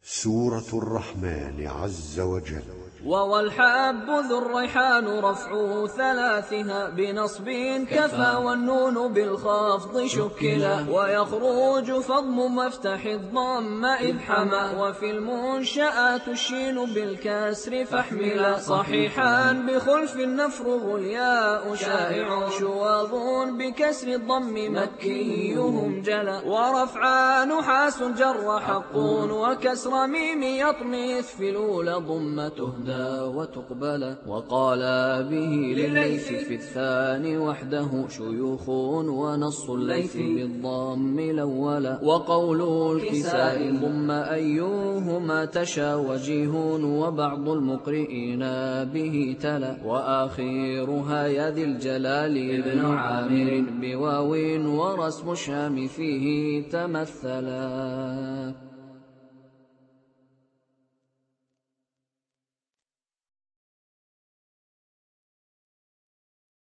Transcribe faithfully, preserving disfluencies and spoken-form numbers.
سورة الرحمن عز وجل. ووالحاب ذو الريحان رفع ثلاثها بنصب كفى والنون بالخفض شكلا ويخرج فضم مفتح الضم إذ حما وفي المنشآت الشين بالكسر فاحملا صحيحا بخلف النفرغ الياء شائع شواظ بكسر الضم مكيهم جلا ورفع نحاس جر حق وكسر ميم يطمث في الأولى ضم تهدى وتقبل وقال به لليث في الثاني وحده شيوخ ونص الليث بالضم الأول وقول الكساء ضم أيهما تشا وجيه وبعض المقرئين به تلا وآخرها يا ذي الجلال ابن عامر بواو ورسم الشام فيه تمثلا.